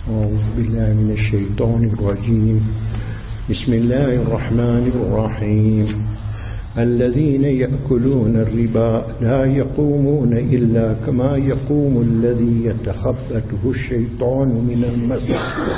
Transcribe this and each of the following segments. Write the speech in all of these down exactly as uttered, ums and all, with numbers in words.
أعوذ بالله من الشيطان الرجيم بسم الله الرحمن الرحيم الذين يأكلون الربا لا يقومون إلا كما يقوم الذي يتخبطه الشيطان من المس.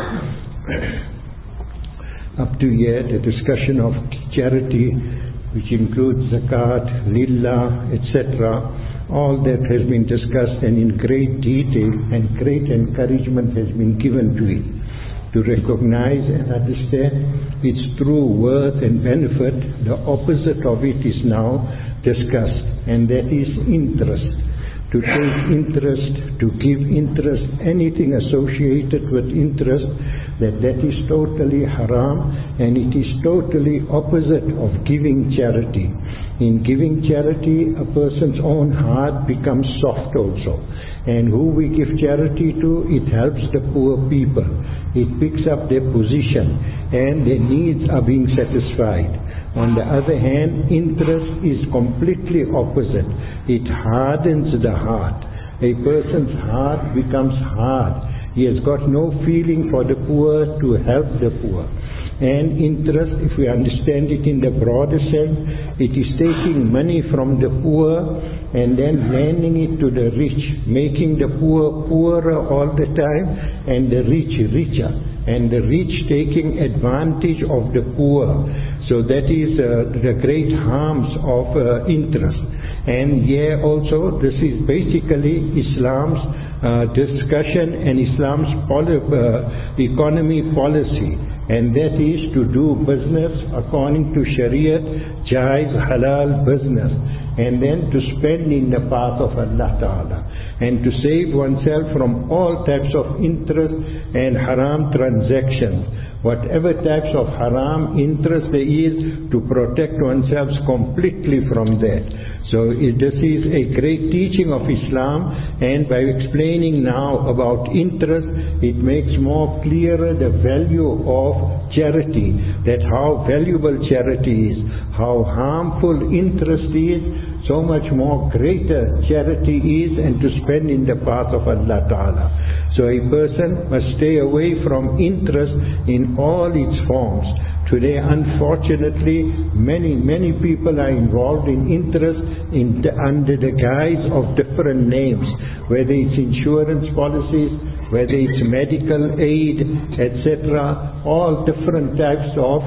Up to here, the discussion of charity, which includes zakat, lillah, et cetera, all that has been discussed and in great detail, and great encouragement has been given to it, to recognize and understand its true worth and benefit. The opposite of it is now discussed, and that is interest. To take interest, to give interest, anything associated with interest, that that is totally haram, and it is totally opposite of giving charity. In giving charity, a person's own heart becomes soft also. And who we give charity to, it helps the poor people. It picks up their position and their needs are being satisfied. On the other hand, interest is completely opposite. It hardens the heart. A person's heart becomes hard. He has got no feeling for the poor to help the poor. And interest, if we understand it in the broader sense, it is taking money from the poor and then lending it to the rich, making the poor poorer all the time and the rich richer, and the rich taking advantage of the poor. So that is uh, the great harms of uh, interest. And here also, this is basically Islam's uh, discussion and Islam's poli- uh, economy policy. And that is to do business according to Shariat, jaiz, halal business. And then to spend in the path of Allah Ta'ala. And to save oneself from all types of interest and haram transactions. Whatever types of haram interest there is, to protect oneself completely from that. So this is a great teaching of Islam, and by explaining now about interest, it makes more clearer the value of charity, that how valuable charity is, how harmful interest is, so much more greater charity is, and to spend in the path of Allah Ta'ala. So a person must stay away from interest in all its forms. Today, unfortunately, many, many people are involved in interest in the, under the guise of different names, whether it's insurance policies, whether it's medical aid, et cetera, all different types of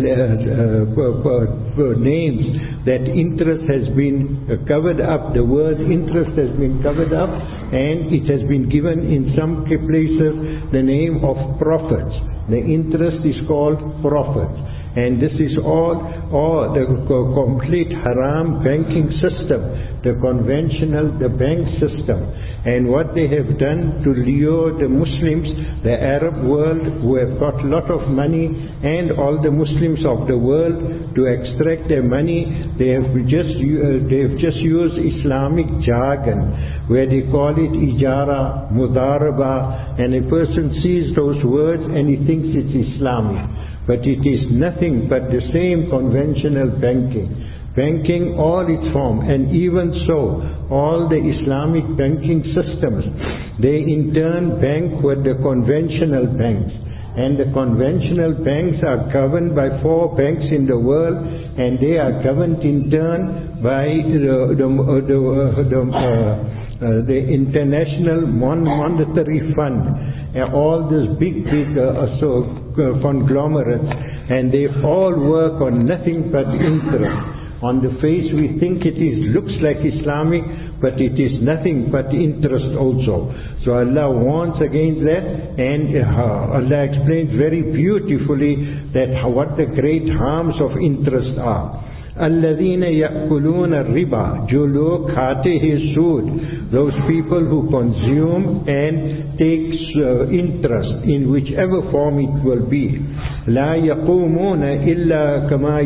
uh, uh, names that interest has been covered up. The word interest has been covered up, and it has been given in some places the name of profits. The interest is called profits. And this is all, all the complete haram banking system, the conventional, the bank system. And what they have done to lure the Muslims, the Arab world, who have got a lot of money, and all the Muslims of the world, to extract their money, they have just, uh, they have just used Islamic jargon, where they call it ijara, mudaraba, and a person sees those words and he thinks it's Islamic. But it is nothing but the same conventional banking. Banking all its form, and even so, all the Islamic banking systems, they in turn bank with the conventional banks. And the conventional banks are governed by four banks in the world, and they are governed in turn by the, the, the, the, uh, uh, the International Monetary Fund, and all these big, big uh, so, uh, conglomerates, and they all work on nothing but interest. On the face we think it is, looks like Islamic, but it is nothing but interest also. So Allah warns against that, and uh, Allah explains very beautifully that how, what the great harms of interest are. الَّذِينَ يَأْكُلُونَ الرِّبَى, जो लोग खाते हैं सूद, those people who consume and take uh, interest in whichever form it will be. لا يقومون إلا كما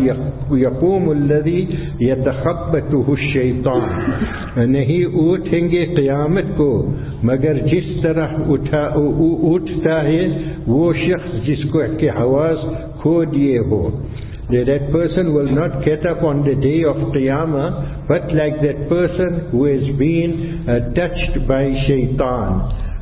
يقوم الذي يتخبطه الشيطان. नहीं उठेंगे क़यामत को मगर जिस तरह उठा उठता है वो शख्स जिसको के हवास खो दिए हो. That person will not get up on the day of Qiyamah, but like that person who has been uh, touched by shaitan.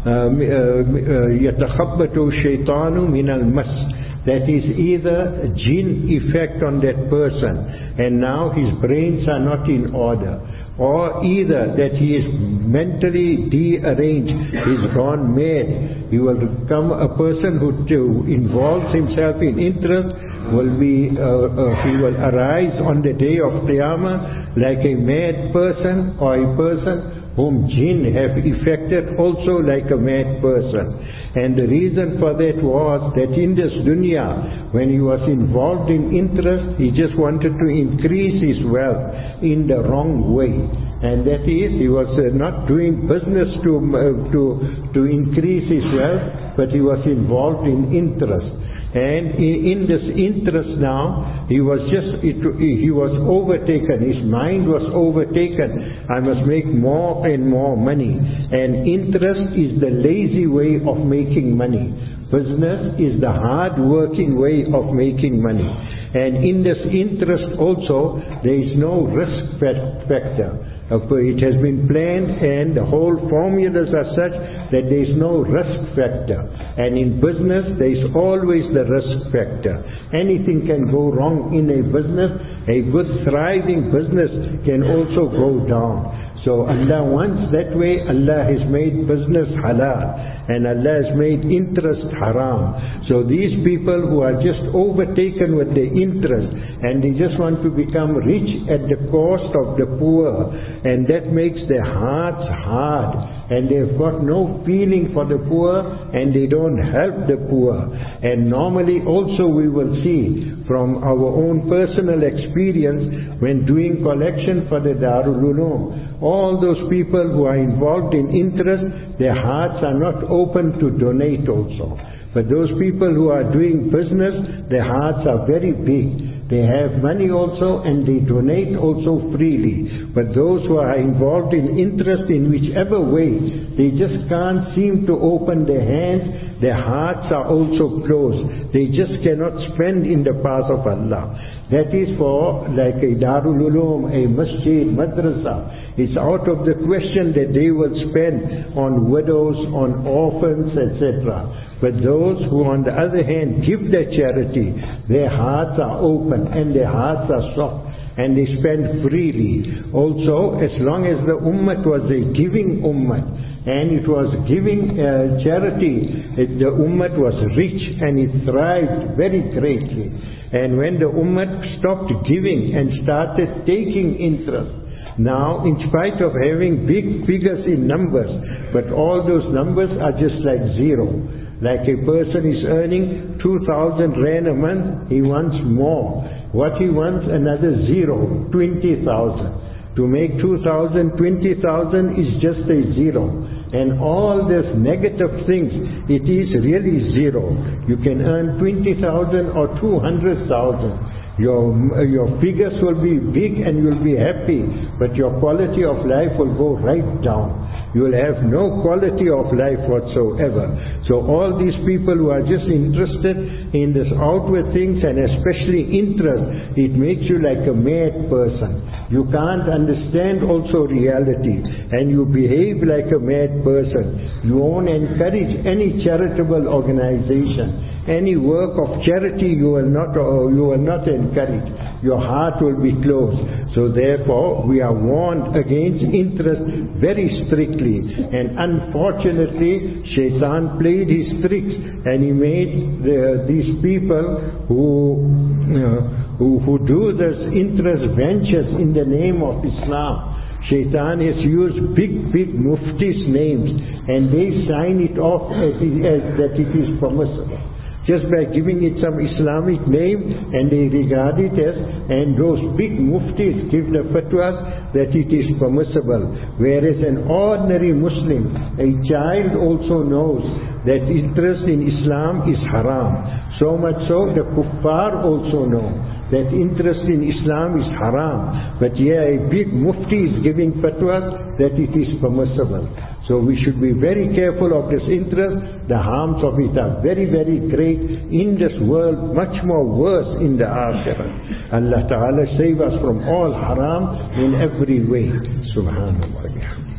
يَتَخَبَّتُ الشَّيْطَانُ مِنَ الْمَسِّ. That is either a jinn effect on that person, and now his brains are not in order, or either that he is mentally deranged, he's gone mad. He will become a person who involves himself in interest, will be, uh, uh, he will arise on the day of Qiyamah like a mad person, or a person whom jinn have affected also like a mad person. And the reason for that was that in this dunya, when he was involved in interest, he just wanted to increase his wealth in the wrong way. And that is, he was uh, not doing business to, uh, to, to increase his wealth, but he was involved in interest. And in this interest now, he was just, it, he was overtaken, his mind was overtaken. I must make more and more money. And interest is the lazy way of making money. Business is the hard working way of making money. And in this interest also, there is no risk factor. It has been planned, and the whole formulas are such that there is no risk factor. And in business, there is always the risk factor. Anything can go wrong in a business. A good thriving business can also go down. So Allah wants that way. Allah has made business halal, and Allah has made interest haram. So these people who are just overtaken with the interest, and they just want to become rich at the cost of the poor, and that makes their hearts hard, and they've got no feeling for the poor, and they don't help the poor. And normally also we will see from our own personal experience when doing collection for the Darul Uloom, all those people who are involved in interest, their hearts are not open to donate also. But those people who are doing business, their hearts are very big. They have money also, and they donate also freely. But those who are involved in interest in whichever way, they just can't seem to open their hands. Their hearts are also closed. They just cannot spend in the path of Allah. That is for like a Darul Uloom, a masjid, madrasa. It's out of the question that they will spend on widows, on orphans, et cetera. But those who on the other hand give their charity, their hearts are open and their hearts are soft, and they spend freely. Also, as long as the ummah was a giving ummah, and it was giving uh, charity, it, the ummah was rich and it thrived very greatly. And when the ummah stopped giving and started taking interest, now in spite of having big figures in numbers, but all those numbers are just like zero. Like a person is earning two thousand rand a month, he wants more. What he wants, another zero, twenty thousand. To make two thousand, twenty thousand is just a zero. And all these negative things, it is really zero. You can earn twenty thousand or two hundred thousand. Your, your figures will be big and you'll be happy, but your quality of life will go right down. You will have no quality of life whatsoever. So all these people who are just interested in this outward things, and especially interest, it makes you like a mad person. You can't understand also reality, and you behave like a mad person. You won't encourage any charitable organization. Any work of charity you will not, uh, you will not encourage. Your heart will be closed. So therefore, we are warned against interest very strictly. And unfortunately, Shaitan played his tricks, and he made the, these people who, uh, who who do this interest ventures in the name of Islam. Shaitan has used big, big muftis' names, and they sign it off as, as that it is permissible. Just by giving it some Islamic name, and they regard it as, and those big muftis give the fatwas that it is permissible. Whereas an ordinary Muslim, a child also knows that interest in Islam is haram. So much so, the kuffar also know that interest in Islam is haram. But yeah, a big mufti is giving fatwas that it is permissible. So we should be very careful of this interest. The harms of it are very, very great in this world, much more worse in the Akhirah. Allah Ta'ala save us from all haram in every way. Subhanallah.